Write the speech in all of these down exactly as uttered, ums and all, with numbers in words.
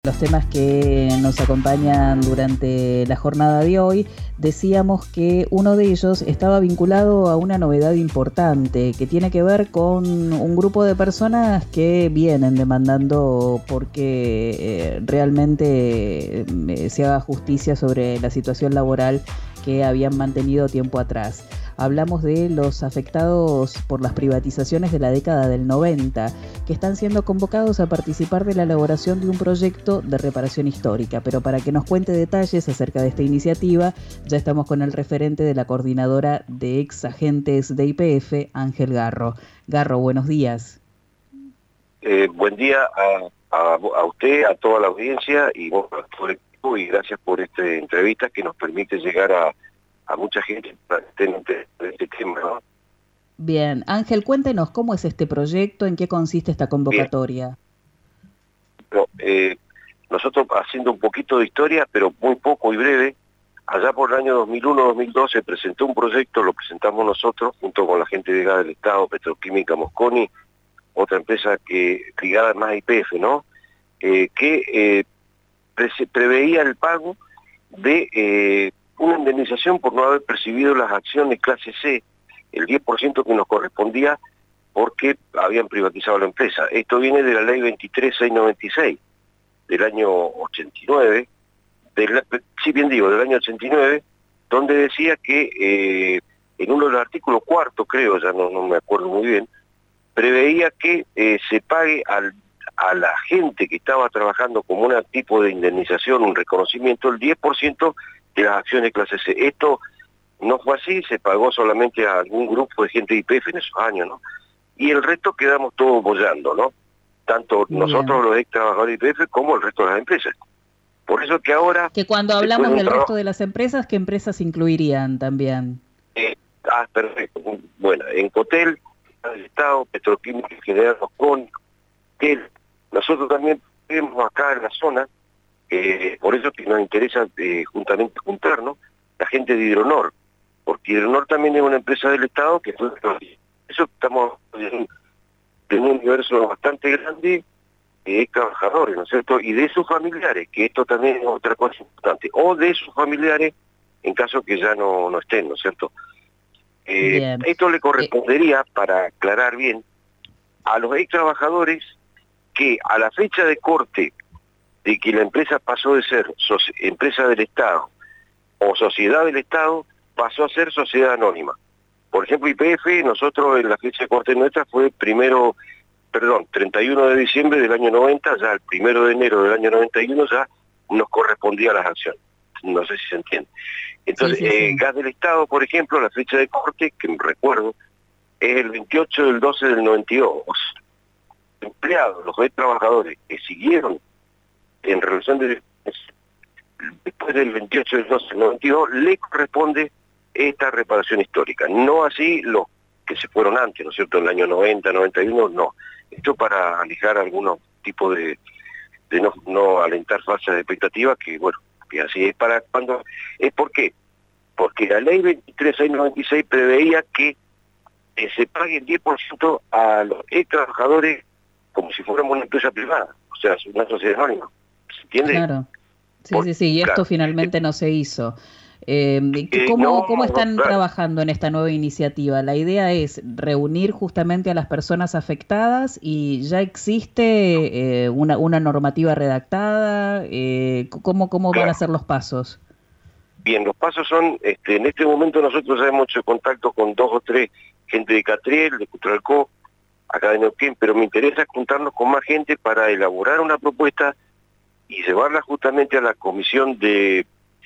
los temas que nos acompañan durante la jornada de hoy, decíamos que uno de ellos estaba vinculado a una novedad importante que tiene que ver con un grupo de personas que vienen demandando porque eh, realmente eh, se haga justicia sobre la situación laboral que habían mantenido tiempo atrás. Hablamos de los afectados por las privatizaciones de la década del noventa, que están siendo convocados a participar de la elaboración de un proyecto de reparación histórica. Pero para que nos cuente detalles acerca de esta iniciativa, ya estamos con el referente de la coordinadora de ex agentes de Y P F, Ángel Garro. Garro, buenos días. Eh, buen día a, a, a usted, a toda la audiencia y bueno, a todo el equipo, y gracias por esta entrevista que nos permite llegar a a mucha gente para este, este tema, ¿no? Bien, Ángel, cuéntenos cómo es este proyecto, en qué consiste esta convocatoria. No, eh, nosotros haciendo un poquito de historia, pero muy poco y breve, allá por el año dos mil uno dos mil dos se presentó un proyecto, lo presentamos nosotros, junto con la gente de gas del Estado, Petroquímica Mosconi, otra empresa que ligada más a Y P F, ¿no? Eh, que eh, pre preveía el pago de Eh, una indemnización por no haber percibido las acciones clase C, el diez por ciento que nos correspondía porque habían privatizado la empresa. Esto viene de la ley veintitrés mil seiscientos noventa y seis del año ochenta y nueve, del, sí bien digo, del año ochenta y nueve, donde decía que eh, en uno de los artículos cuarto, creo, ya no, no me acuerdo muy bien, preveía que eh, se pague al, a la gente que estaba trabajando como un tipo de indemnización, un reconocimiento, el diez por ciento de las acciones clase C. Esto no fue así, se pagó solamente a algún grupo de gente de Y P F en esos años, ¿no? Y el resto quedamos todos bollando, ¿no? Tanto Bien. nosotros los ex trabajadores de Y P F como el resto de las empresas. Por eso que ahora... Que cuando hablamos de del trabajo, resto de las empresas, ¿qué empresas incluirían también? Eh, ah, perfecto. Bueno, en Cotel, el Estado, Petroquímica General Mosconi, que nosotros también vemos acá en la zona. Eh, por eso que nos interesa eh, juntamente juntarnos la gente de Hidronor, porque Hidronor también es una empresa del Estado que fue... Eso estamos en, en un universo bastante grande de trabajadores, ¿no es cierto? Y de sus familiares, que esto también es otra cosa importante, o de sus familiares en caso que ya no, no estén, ¿no es cierto? Eh, esto le correspondería, para aclarar bien, a los ex trabajadores que a la fecha de corte de que la empresa pasó de ser empresa del Estado o sociedad del Estado, pasó a ser sociedad anónima. Por ejemplo, Y P F, nosotros en la fecha de corte nuestra fue primero, perdón, treinta y uno de diciembre del año noventa, ya el primero de enero del año noventa y uno ya nos correspondía las acciones. No sé si se entiende. Entonces, sí, sí, sí. Eh, Gas del Estado, por ejemplo, la fecha de corte, que me recuerdo, es el veintiocho del doce del noventa y dos. Los empleados, los trabajadores que siguieron en relación de después del veintiocho del doce del noventa y dos le corresponde esta reparación histórica, no así los que se fueron antes, ¿no es cierto?, en el año noventa, noventa y uno, no. Esto para alejar algunos tipos de, de no, no alentar falsas expectativas, que bueno, que así es para cuando... ¿Es por qué? Porque la ley veintitrés mil seiscientos noventa y seis preveía que eh, se pague el diez por ciento a los ex trabajadores como si fuéramos una empresa privada, o sea, una sociedad anónima. ¿Se entiende? Claro. Sí, Por, sí, sí, y esto claro. finalmente no se hizo. Eh, ¿cómo, eh, no, ¿Cómo están claro. trabajando en esta nueva iniciativa? La idea es reunir justamente a las personas afectadas y ya existe eh, una, una normativa redactada. Eh, ¿Cómo, cómo claro. van a ser los pasos? Bien, los pasos son, este, en este momento nosotros ya hemos hecho contacto con dos o tres gente de Catriel, de Cutralcó, acá de Neuquén, pero me interesa juntarnos con más gente para elaborar una propuesta y llevarla justamente a la comisión de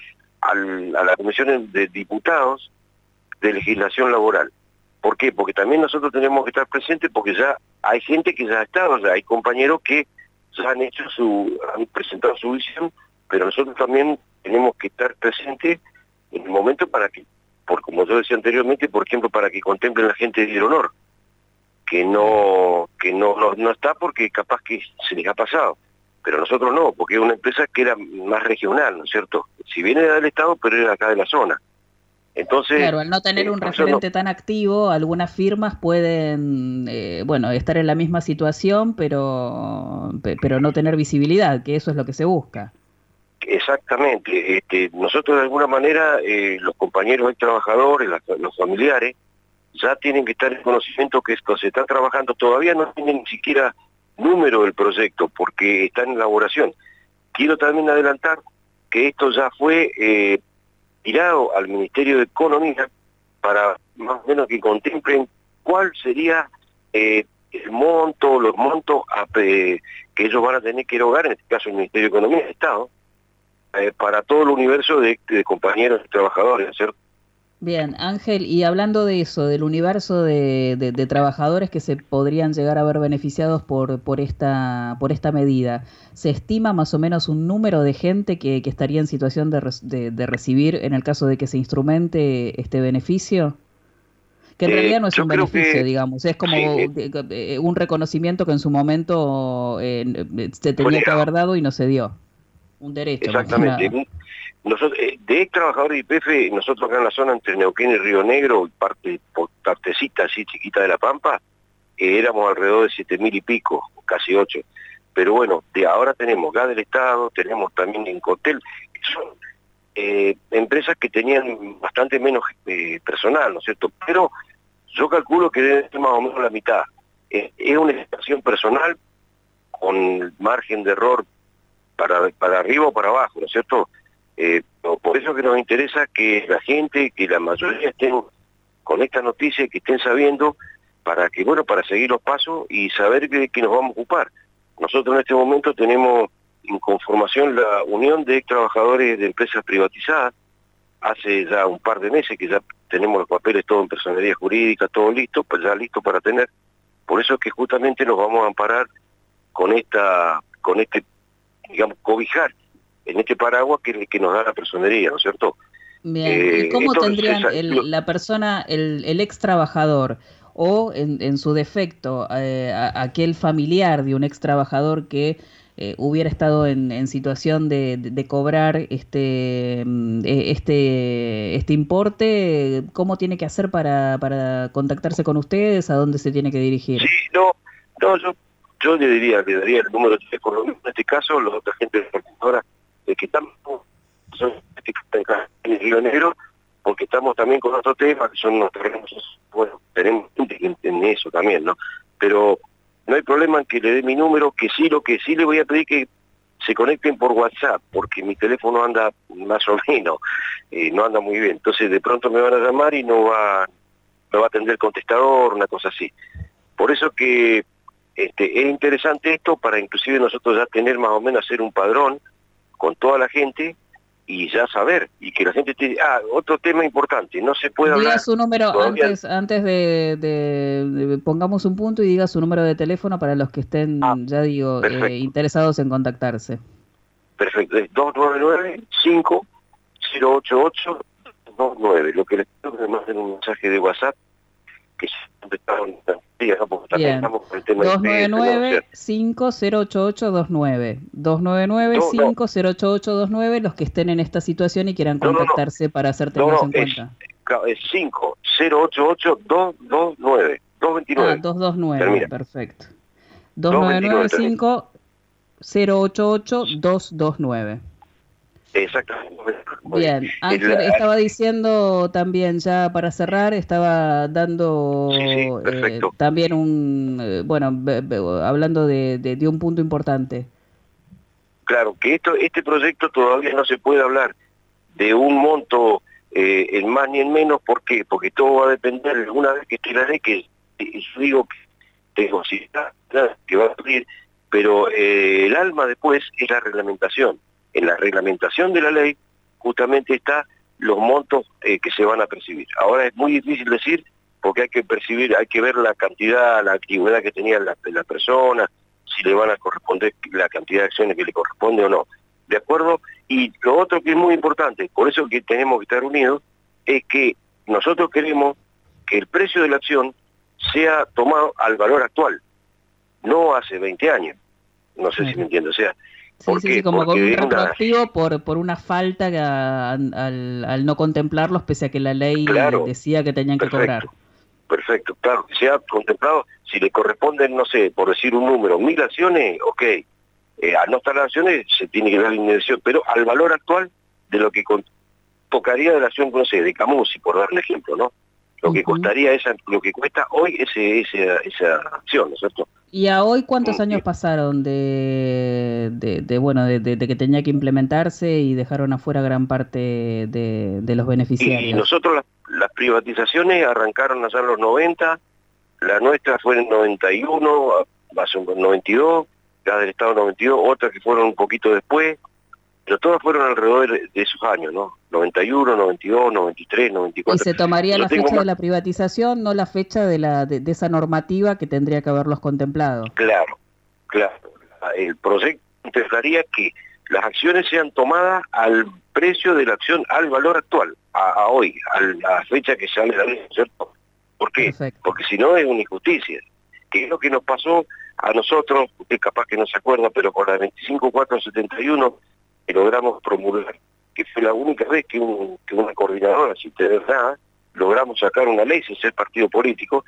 al, a la comisión de diputados de legislación laboral. ¿Por qué? Porque también nosotros tenemos que estar presentes, porque ya hay gente que ya ha estado, ya hay compañeros que ya han hecho su, han presentado su visión, pero nosotros también tenemos que estar presentes en el momento para que, por como yo decía anteriormente, por ejemplo, para que contemplen la gente de Hidronor, que no, que no, no, no está porque capaz que se les ha pasado. Pero nosotros no, porque es una empresa que era más regional, ¿no es cierto? Si viene del Estado, pero era acá de la zona. Entonces, claro, al no tener eh, un no, referente tan activo, algunas firmas pueden, eh, bueno, estar en la misma situación, pero, pe- pero no tener visibilidad, que eso es lo que se busca. exactamente. Este, nosotros de alguna manera, eh, los compañeros trabajadores, las, los familiares, ya tienen que estar en conocimiento que esto se está trabajando. Todavía no tienen ni siquiera número del proyecto porque está en elaboración. Quiero también adelantar que esto ya fue eh, tirado al Ministerio de Economía para más o menos que contemplen cuál sería eh, el monto, los montos a, eh, que ellos van a tener que erogar, en este caso el Ministerio de Economía y Estado, eh, para todo el universo de, de compañeros y trabajadores, ¿cierto? Bien, Ángel, y hablando de eso, del universo de, de- de trabajadores que se podrían llegar a ver beneficiados por, por esta, por esta medida, ¿se estima más o menos un número de gente que, que estaría en situación de, res- de- de recibir en el caso de que se instrumente este beneficio? Que en Eh, realidad no es yo un creo beneficio, que digamos, es sí, como eh, de- de- un reconocimiento que en su momento eh, se fue tenía que negado, haber dado y no se dio. Un derecho, más que exactamente. nada. Nosotros, eh, de ex trabajadores de I P F, nosotros acá en la zona entre Neuquén y Río Negro, y parte, por partecita así chiquita de La Pampa, eh, éramos alrededor de siete mil y pico, casi ocho. Pero bueno, de ahora tenemos Gas del Estado, tenemos también Incotel, que son eh, empresas que tenían bastante menos eh, personal, ¿no es cierto? Pero yo calculo que debe ser más o menos la mitad. Eh, es una estación personal con margen de error para, para arriba o para abajo, ¿no es cierto? Eh, por eso que nos interesa que la gente, que la mayoría estén con esta noticia, que estén sabiendo, para que, bueno, para seguir los pasos y saber que, que nos vamos a ocupar. Nosotros en este momento tenemos en conformación la Unión de Trabajadores de Empresas Privatizadas, hace ya un par de meses que ya tenemos los papeles todo en personería jurídica, todo listo, pues ya listo para tener. Por eso es que justamente nos vamos a amparar con esta, con este, digamos, cobijar en este paraguas que, que nos da la personería, ¿no es cierto? Bien, ¿y Eh, cómo esto, tendrían se, lo, el- la persona, el, el ex trabajador o en, en su defecto eh, a- aquel familiar de un ex trabajador que eh, hubiera estado en, en situación de, de- de cobrar este, mm, eh, este, este importe? ¿Cómo tiene que hacer para, para contactarse con ustedes? ¿A dónde se tiene que sí, dirigir? no, no, yo, yo le diría, le daría el número de teléfono, en este caso, los otra gente de la coordinadora, de que estamos son en el Río Negro, porque estamos también con otro tema, que son los terrenos, bueno, tenemos gente que entiende eso también, ¿no? Pero no hay problema en que le dé mi número, que sí, lo que sí le voy a pedir que se conecten por WhatsApp, porque mi teléfono anda más o menos, eh, no anda muy bien. Entonces de pronto me van a llamar y no va, no va a atender el contestador, una cosa así. Por eso que este, es interesante esto para inclusive nosotros ya tener más o menos hacer un padrón con toda la gente y ya saber, y que la gente te... Ah, otro tema importante, no se puede Diga hablar su número todavía... antes, antes de, de- de- pongamos un punto y diga su número de teléfono para los que Ah, estén, ya digo, eh, perfecto, interesados en contactarse. perfecto, es dos nueve nueve, cinco cero ocho ocho, dos nueve. Lo que les pido es que me manden un mensaje de WhatsApp, que se contestaron, ¿no? Porque también Bien, estamos con el tema de dos I P nueve F, ¿no? O sea, nueve, cinco cero ocho ocho dos nueve. dos nueve nueve, no, no, cinco cero ocho ocho dos nueve, los que estén en esta situación y quieran no, no, no, contactarse para ser no, tenidos no, en es, cuenta. es cinco cero ocho ocho dos dos nueve, dos Ah, veintinueve, doscientos veintinueve, termina, perfecto. dos veintinueve dos nueve nueve, termina. cinco cero ocho ocho dos dos nueve. Exactamente, muy bien. Bien, El, Ángel, estaba diciendo también, ya para cerrar, estaba sí, sí, dando eh, perfecto. también un, eh, bueno, be- be- hablando de, de- de un punto importante. Claro, que esto, este proyecto todavía no se puede hablar de un monto eh, en más ni en menos. ¿Por qué? Porque todo va a depender, una vez que esté la ley, que eh, yo digo que tengo cita, que va a salir, pero eh, el alma después es la reglamentación. En la reglamentación de la ley justamente está los montos eh, que se van a percibir. Ahora es muy difícil decir, porque hay que percibir, hay que ver la cantidad, la actividad que tenía la, la persona, si le van a corresponder la cantidad de acciones que le corresponde o no. ¿De acuerdo? Y lo otro que es muy importante, por eso que tenemos que estar unidos, es que nosotros queremos que el precio de la acción sea tomado al valor actual, no hace veinte años. No sé Claro. si me entiende. O sea, Sí, sí, sí, como con un retroactivo una... por, por una falta a, al, al no contemplarlos, pese a que la ley claro, decía que tenían perfecto, que cobrar. Perfecto, claro, que se ha contemplado, si le corresponden, no sé, por decir un número, mil acciones, ok, eh, al no estar las acciones se tiene que dar la indemnización, pero al valor actual de lo que tocaría de la acción, no sé, de Camusi, por darle ejemplo, ¿no? Lo uh-huh. que costaría esa, lo que cuesta hoy ese, ese, esa acción, ¿no es cierto? ¿Y a hoy cuántos sí. años pasaron de, de, de bueno, de, de, de que tenía que implementarse y dejaron afuera gran parte de, de los beneficiarios? Y nosotros las, las privatizaciones arrancaron allá en los noventa, la nuestra fue en noventa y uno, más o menos noventa y dos, la del Estado noventa y dos, otras que fueron un poquito después, pero todas fueron alrededor de, de esos años, ¿no? noventa y uno, noventa y dos, noventa y tres, noventa y cuatro. ¿Y se tomaría la fecha más... de la privatización, no la fecha de, la, de, de esa normativa que tendría que haberlos contemplado? Claro, claro. El proyecto contemplaría que las acciones sean tomadas al precio de la acción, al valor actual, a, a hoy, a la fecha que sale la ley, ¿cierto? ¿Por qué? Perfecto. Porque si no es una injusticia. Que es lo que nos pasó a nosotros, usted capaz que no se acuerda, pero con la veinticinco cuatro setenta y uno que logramos promulgar, que fue la única vez que, un, que una coordinadora, sin tener nada, logramos sacar una ley sin ser partido político.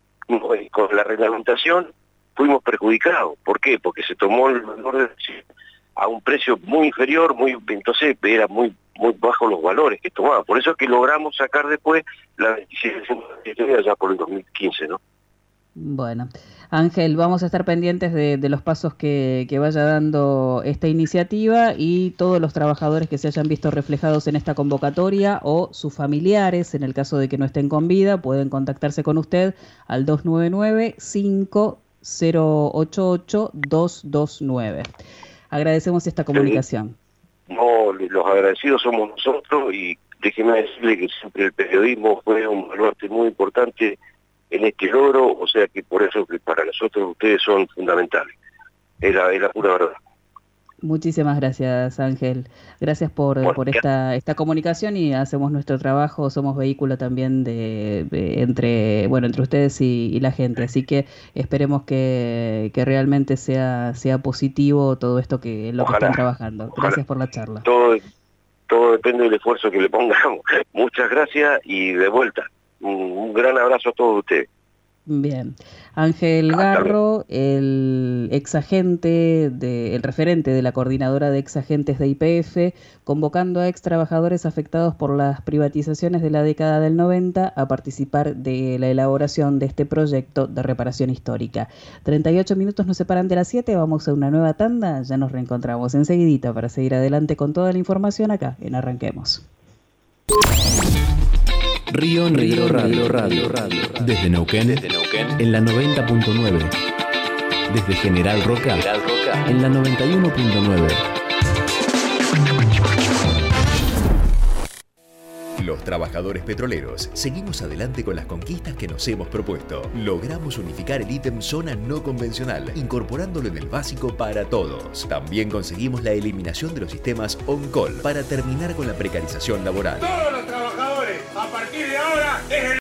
Con la reglamentación fuimos perjudicados. ¿Por qué? Porque se tomó el valor de a un precio muy inferior, muy entonces era muy muy bajos los valores que tomaba. Por eso es que logramos sacar después la veintisiete ya por el dos mil quince, ¿no? Bueno, Ángel, vamos a estar pendientes de, de los pasos que, que vaya dando esta iniciativa y todos los trabajadores que se hayan visto reflejados en esta convocatoria o sus familiares, en el caso de que no estén con vida, pueden contactarse con usted al dos nueve nueve, cinco cero ocho ocho, dos dos nueve. Agradecemos esta comunicación. Sí. No, los agradecidos somos nosotros y déjeme decirle que siempre el periodismo fue un baluarte muy importante en este logro, o sea que por eso que para nosotros ustedes son fundamentales. Es la, es la pura verdad. Muchísimas gracias, Ángel. Gracias por, bueno, por esta, esta comunicación y hacemos nuestro trabajo, somos vehículo también de, de entre bueno entre ustedes y, y la gente, así que esperemos que, que realmente sea, sea positivo todo esto que lo ojalá, que están trabajando. Gracias ojalá. Por la charla. Todo, todo depende del esfuerzo que le pongamos. Muchas gracias y de vuelta. Un gran abrazo a todos ustedes. Bien. Ángel Garro, el exagente, de, el referente de la coordinadora de exagentes de Y P F, convocando a ex trabajadores afectados por las privatizaciones de la década del noventa a participar de la elaboración de este proyecto de reparación histórica. treinta y ocho minutos nos separan de las siete, vamos a una nueva tanda, ya nos reencontramos enseguidita para seguir adelante con toda la información acá en Arranquemos. Río Negro Radio, Radio, Radio, desde Neuquén, desde Neuquén, en la noventa punto nueve. Desde General Roca, General Roca, en la noventa y uno punto nueve. Los trabajadores petroleros seguimos adelante con las conquistas que nos hemos propuesto. Logramos unificar el ítem zona no convencional, incorporándolo en el básico para todos. También conseguimos la eliminación de los sistemas on-call para terminar con la precarización laboral. Todos los trabajadores, a partir de ahora, es el